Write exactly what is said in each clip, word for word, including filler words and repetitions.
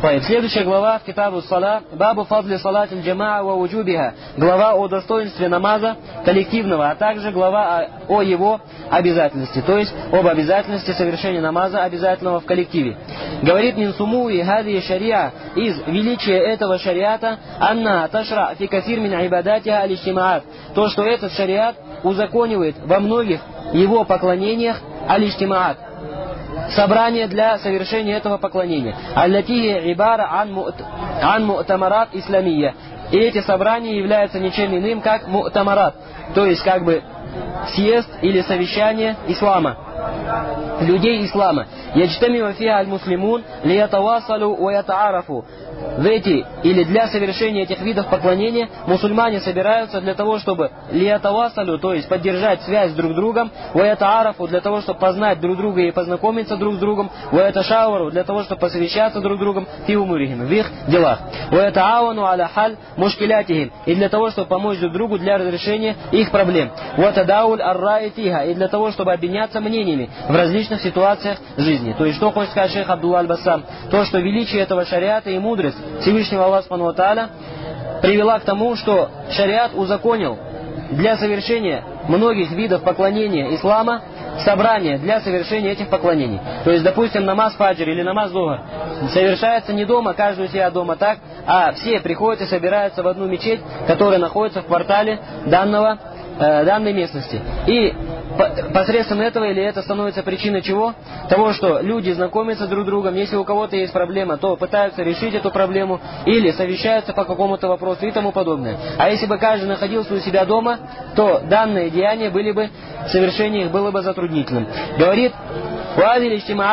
Следующая глава в Китабу Сала, Бабу Фадли Салат Аль-Джамаа ва Уджубиха, глава о достоинстве намаза коллективного, а также глава о, о его обязательности, то есть об обязательности совершения намаза обязательного в коллективе. Говорит Минсуму и Хади Шариа, из величия этого шариата, анна ташра фи касир мин ибадатиха аль-иштимаат, то, что этот шариат узаконивает во многих его поклонениях аль-иштимаат, собрание для совершения этого поклонения. Аллатихи ибара ан му'тамарат исламия. И эти собрания являются ничем иным, как му'тамарат, то есть как бы съезд или совещание ислама, людей ислама. Яджтамиу фиха аль-муслимун лиятавасалу ва ятаарафу. В эти или для совершения этих видов поклонения мусульмане собираются для того, чтобы лиятавасалу, то есть поддержать связь друг с другом, ва ятаарафу, для того, чтобы познать друг друга и познакомиться друг с другом, ва яташавару, для того, чтобы посовещаться друг с другом фи умурихим, в их делах, ва ятаавану аля халь мушкилятихим, и для того, чтобы помочь друг другу для разрешения их проблем, ва тадауль ар-раи фиха, и для того, чтобы обменяться мнениями в различных ситуациях жизни. То есть, что хочет сказать шейх Абдулла аль-Бассам? То, что величие этого шариата и мудрость Всевышнего Аллаха Субхану ва Тааля привела к тому, что шариат узаконил для совершения многих видов поклонения ислама собрание для совершения этих поклонений. То есть, допустим, намаз фаджр или намаз зохр совершается не дома, каждый у себя дома так, а все приходят и собираются в одну мечеть, которая находится в квартале данного, э, данной местности. И посредством этого или это становится причиной чего? Того, что люди знакомятся друг с другом, если у кого-то есть проблема, то пытаются решить эту проблему или совещаются по какому-то вопросу и тому подобное. А если бы каждый находился у себя дома, то данные деяния были бы, совершение их было бы затруднительным. Говорит, говорит,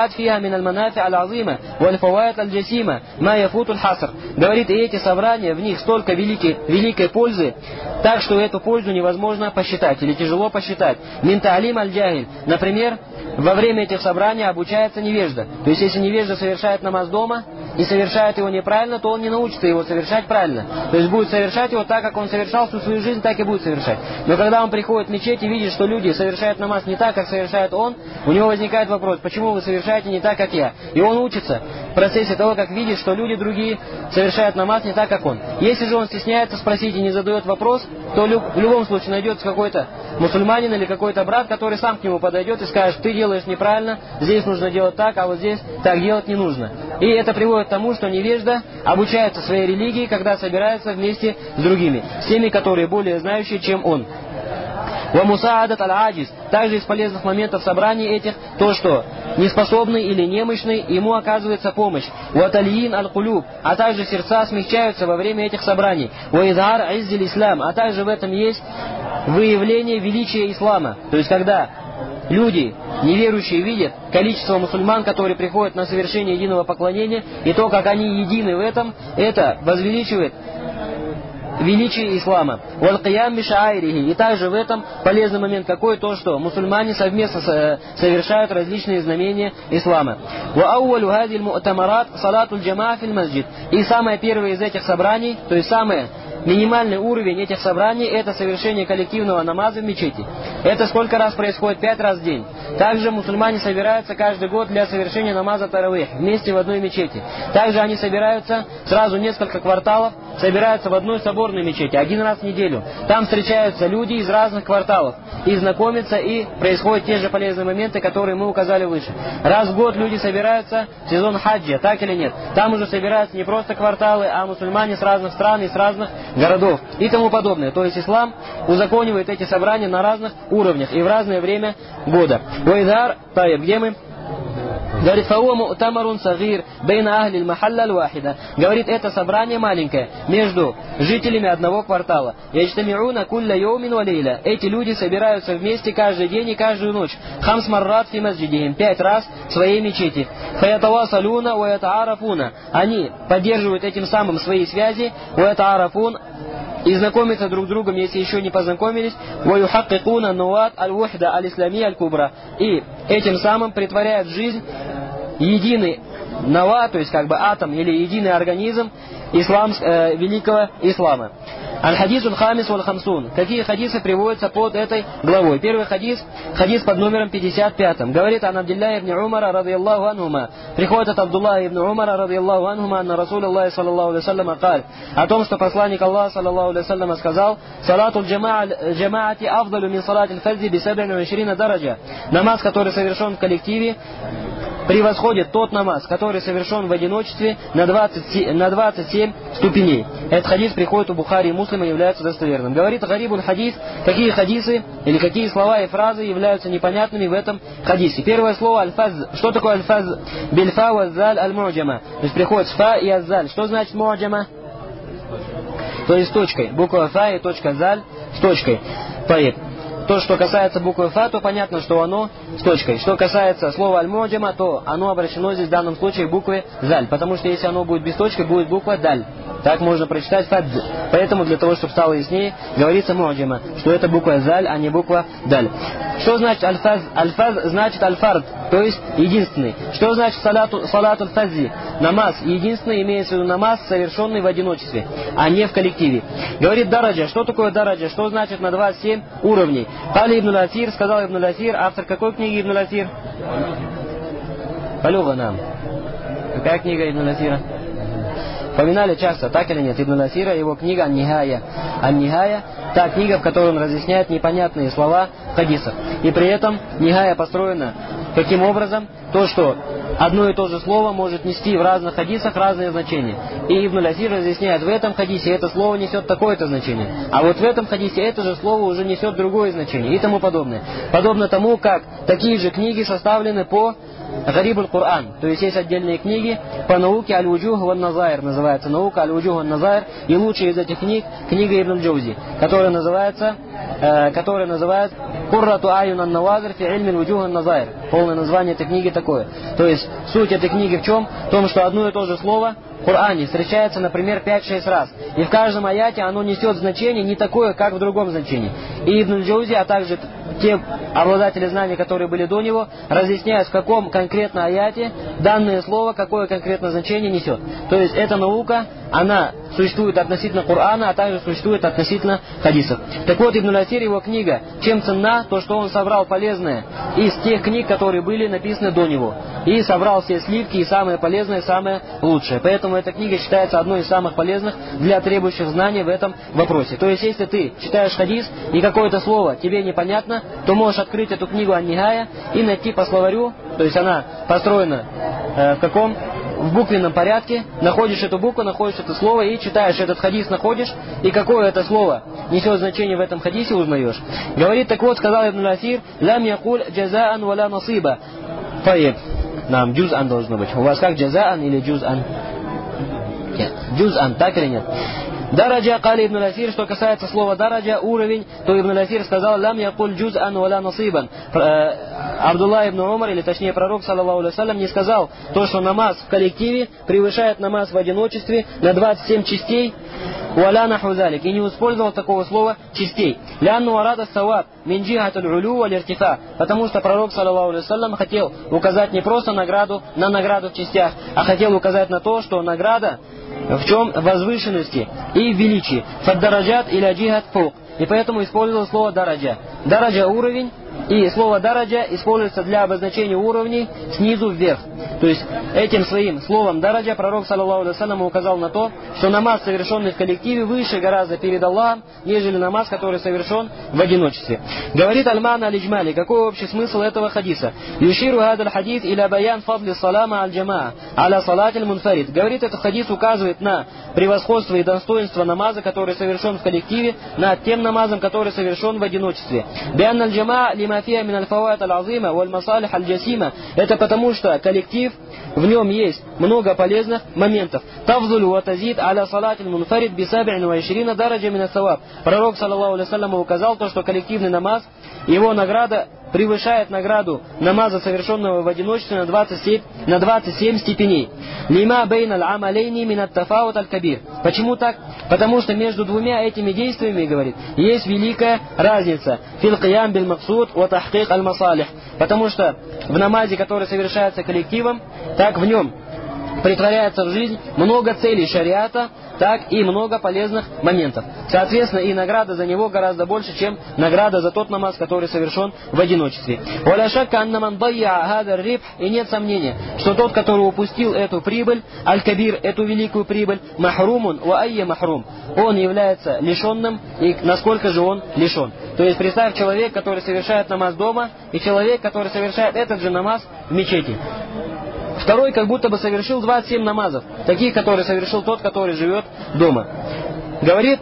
и эти собрания, в них столько великой, великой пользы, так что эту пользу невозможно посчитать или тяжело посчитать. Минтаалим аль-джахиль. Например, во время этих собраний обучается невежда. То есть, если невежда совершает намаз дома и совершает его неправильно, то он не научится его совершать правильно. То есть, будет совершать его так, как он совершал всю свою жизнь, так и будет совершать. Но когда он приходит в мечеть и видит, что люди совершают намаз не так, как совершает он, у него возникает вопрос, почему вы совершаете не так, как я? И он учится в процессе того, как видит, что люди другие совершают намаз не так, как он. Если же он стесняется спросить и не задает вопрос, то в любом случае найдется какой-то мусульманин или какой-то брат, который сам к нему подойдет и скажет, ты делаешь неправильно, здесь нужно делать так, а вот здесь так делать не нужно. И это приводит к тому, что невежда обучается своей религии, когда собирается вместе с другими, с теми, которые более знающие, чем он. Вамусаадат аль-аджиз. Также из полезных моментов собраний этих то, что неспособный или немощный, ему оказывается помощь. Ваталиин аль-кулюб. А также сердца смягчаются во время этих собраний. Ваизар иззиль ислам. А также в этом есть выявление величия ислама. То есть, когда люди, неверующие, видят количество мусульман, которые приходят на совершение единого поклонения, и то, как они едины в этом, это возвеличивает величие ислама. И также в этом полезный момент какой? То, что мусульмане совместно совершают различные знамения ислама. И самое первое из этих собраний, то есть самое минимальный уровень этих собраний, это совершение коллективного намаза в мечети. Это сколько раз происходит? Пять раз в день. Также мусульмане собираются каждый год для совершения намаза таравих вместе в одной мечети. Также они собираются сразу несколько кварталов, собираются в одной соборной мечети один раз в неделю. Там встречаются люди из разных кварталов и знакомятся, и происходят те же полезные моменты, которые мы указали выше. Раз в год люди собираются в сезон хаджа, так или нет? Там уже собираются не просто кварталы, а мусульмане с разных стран и с разных городов и тому подобное. То есть ислам узаконивает эти собрания на разных уровнях и в разное время года. Вайдар, таиб, где мы? Говорит, фауа му'тамарун сагир бейна ахли аль-махалла аль-вахида. Говорит, это собрание маленькое между жителями одного квартала. Яджтамиуна кулля йоумин ва лейля. Эти люди собираются вместе каждый день и каждую ночь. Хамс маррат фи масджидихим. Пять раз в своей мечети. Фаятавасалуна ва ятаарафуна. Они поддерживают этим самым свои связи. Ва ятаарафун. И знакомятся друг с другом, если еще не познакомились. وَيُحَقِّقُونَ نُوَاتْ الْوُحْدَ الْإِسْلَامِيَّ الْكُبْرَى. И этим самым притворяют в жизнь единый нава, то есть как бы атом или единый организм ислам, э, великого ислама. Аль-хадис аль-хамис валь-хамсун. Какие хадисы приводятся под этой главой? Первый хадис, хадис под номером пятьдесят пять. Говорит ан Абдилля ибн Умара, радийаллаху анхума. Приходит от Абдулла ибн Умара, радийаллаху анхума, анна Расулуллах, саллаллаху алейхи вассалям, каль. О том, что посланник Аллаха, саллаллаху алейхи вассалям, сказал: салату джамаати афдалю мин салати аль-фадзи би саб'ин ва ишрина дараджа. Намаз, который совершен в коллективе, превосходит тот намаз, который совершен в одиночестве, на двадцать, на двадцать семь ступеней. Этот хадис приходит у Бухари и Муслима и является достоверным. Говорит гарибуль хадис, какие хадисы или какие слова и фразы являются непонятными в этом хадисе. Первое слово аль-фаз. Что такое аль-фаз? Бильфа ваззаль аль-му'джама. То есть приходит фа и аззаль. Что значит му'джама? То есть с точкой. Буква фа и точка заль с точкой. Поэт. То, что касается буквы фа, то понятно, что оно с точкой. Что касается слова аль-му'джама, то оно обращено здесь в данном случае к букве заль. Потому что если оно будет без точки, будет буква даль. Так можно прочитать фадз. Поэтому для того, чтобы стало яснее, говорится му'джама, что это буква заль, а не буква даль. Что значит аль-фаз? Аль-фаз значит аль-фард, то есть единственный. Что значит салату, салату аль-фази? Намаз единственный, имеется в виду намаз, совершенный в одиночестве, а не в коллективе. Говорит дараджа. Что такое дараджа? Что значит на двадцать семь уровней? Кали ибн Асир, сказал ибн Асир, автор какой книги ибн Асир? Балюга нам. Какая книга ибн Асира? Поминали часто, так или нет? Ибн Асира, его книга Ан-Нихая. Ан-Нихая, та книга, в которой он разъясняет непонятные слова в хадисах. И при этом Нихая построена каким образом? То, что одно и то же слово может нести в разных хадисах разные значения. И Ибн Асир разъясняет, в этом хадисе это слово несет такое-то значение, а вот в этом хадисе это же слово уже несет другое значение и тому подобное. Подобно тому, как такие же книги составлены по Гарибуль Кур'ан. То есть есть отдельные книги по науке Аль-Вуджух ван-Назаир, называется наука Аль-Вуджух ван-Назаир, и лучшая из этих книг книга Ибн Джаузи, которая называется, э, которая называется Куррату аюн ан-Навазир фи ильмин вуджух ан-Назаир. Полное название этой книги такое. То есть суть этой книги в чем? В том, что одно и то же слово в Коране встречается, например, пять-шесть раз. И в каждом аяте оно несет значение не такое, как в другом значении. И Ибн Джаузи, а также те обладатели знаний, которые были до него, разъясняют, в каком конкретно аяте данное слово, какое конкретно значение несет. То есть эта наука, она существует относительно Корана, а также существует относительно хадисов. Так вот, Ибн Асир, его книга, чем ценна, то, что он собрал полезное из тех книг, которые были написаны до него. И собрал все сливки, и самое полезное, и самое лучшее. Поэтому эта книга считается одной из самых полезных для требующих знаний в этом вопросе. То есть, если ты читаешь хадис, и какое-то слово тебе непонятно, то можешь открыть эту книгу Ан-Нихая и найти по словарю, то есть она построена э, в каком? В буквенном порядке, находишь эту букву, находишь это слово и читаешь этот хадис, находишь, и какое это слово несет значение в этом хадисе, узнаешь. Говорит, так вот, сказал Ибн Асир, лам якуль джазаан валя насиба. Таиб. Нам джузан должно быть. У вас как джазаан или джузан? Джузан, так или нет? Дараджа, кали Ибн Асир, что касается слова дараджа, уровень, то Ибн Асир сказал, лам якуль джузан валя насибан. Абдулла ибн Умар, или точнее пророк, саллаллаху алейхи вассалям, не сказал то, что намаз в коллективе превышает намаз в одиночестве на двадцать семь частей, валя нахузалик, и не использовал такого слова частей. Лянну арада саваб, мин джихатуль улю валь иртифа, потому что пророк, саллаллаху алейхи вассалям, хотел указать не просто награду на награду в частях, а хотел указать на то, что награда в чем? Возвышенности и величии. Фаддараджат или джихат фук. И поэтому использовал слово дараджа. Дараджа уровень, и слово дараджа используется для обозначения уровней снизу вверх. То есть этим своим словом дараджа пророк, саллаллаху алейхи вассалям, указал на то, что намаз, совершенный в коллективе, выше гораздо перед Аллахом, нежели намаз, который совершен в одиночестве. Говорит Аль-Мана аль-Иджмали, какой общий смысл этого хадиса? Юширу гадаль хадис иля баян фадли салама аль-джамаа аля салатиль мунфарид. Говорит, этот хадис указывает на превосходство и достоинство намаза, который совершен в коллективе, над тем намазом, который совершен в одиночестве. Биан аль-джамаа лима фиа мин аль-фаваат аль-азима валь масалих аль-джасима. Это потому, что коллектив, в нем есть много полезных моментов. Тавзулю ва тазид аля салатиль мунфарид би саб'ин ва ишрина дараджа мин ас-саваб. Пророк, саллаллаху алейхи ва саллям, указал то, что коллективный намаз, его награда превышает награду намаза, совершенного в одиночестве, на двадцать семь, на двадцать семь степеней. Лима бейн аль-амалейни мин ат-тафаут аль-кабир. Почему так? Потому что между двумя этими действиями, говорит, есть великая разница. Фил киям бил максуд ва тахкик аль-масалих. Потому что в намазе, который совершается коллективом, так в нем притворяется в жизнь много целей шариата, так и много полезных моментов. Соответственно, и награда за него гораздо больше, чем награда за тот намаз, который совершен в одиночестве. И нет сомнения, что тот, который упустил эту прибыль, аль-кабир, эту великую прибыль, махрумун ва айя махрум, он является лишенным, и насколько же он лишен. То есть представь человек, который совершает намаз дома, и человек, который совершает этот же намаз в мечети. Второй как будто бы совершил двадцать семь намазов, таких, которые совершил тот, который живет дома. Говорит,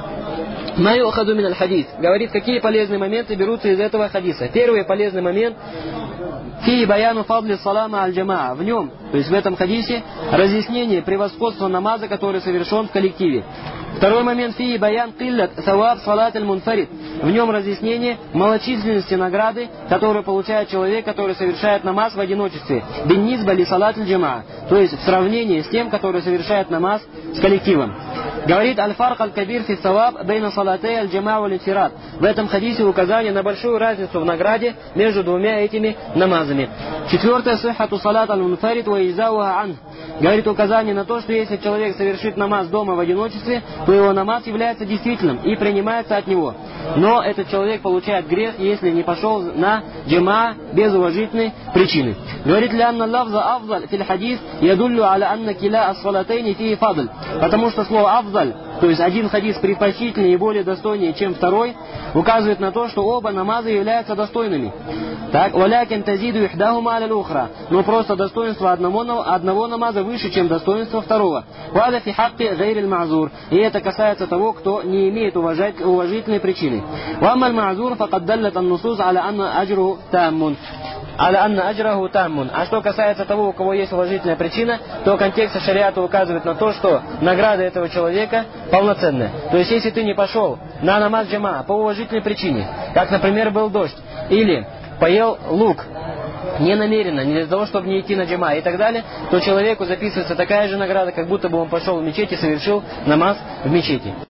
«Маю ахаду мин аль-хадис». Говорит, какие полезные моменты берутся из этого хадиса. Первый полезный момент – «Фи баяну фадли салама аль-джамаа». В нем, то есть в этом хадисе, разъяснение превосходства намаза, который совершен в коллективе. Второй момент – «Фи баян киллат саваб салат аль-мунфарид». В нем разъяснение малочисленности награды, которую получает человек, который совершает намаз в одиночестве. «Биннизба ли салат аль-джамаа». То есть в сравнении с тем, который совершает намаз с коллективом. Говорит аль-фарк аль-кабир фи саваб бейна салатей аль-джамаа валь-инфирад. В этом хадисе указание на большую разницу в награде между двумя этими намазами. Четвертое, сихату салат аль-мунфарид ва изауха ан. Говорит указание на то, что если человек совершит намаз дома в одиночестве, то его намаз является действительным и принимается от него. Но этот человек получает грех, если не пошел на джама без уважительной причины. Говорит, лянна лавза афзаль фил хадис ядуллю аля анна киля ас-салатейни фи фадль. Потому что слово афзаль, то есть один хадис предпочтительнее и более достойнее, чем второй, указывает на то, что оба намаза являются достойными. Так, валякин тазиду ихдахума аля лухра. Но просто достоинство одного, одного намаза выше, чем достоинство второго. Валя фи хакки гайриль ма'зур. И это касается того, кто не имеет уважать, уважительной причины. Вамаль ма'зур факад даллат ан-нусус аля анна аджру таммун. Аля анна аджраху таммун. А что касается того, у кого есть уважительная причина, то контекст шариата указывает на то, что награда этого человека полноценная. То есть, если ты не пошел на намаз джама по уважительной причине, как, например, был дождь, или поел лук не намеренно, не для того, чтобы не идти на джама и так далее, то человеку записывается такая же награда, как будто бы он пошел в мечеть и совершил намаз в мечети.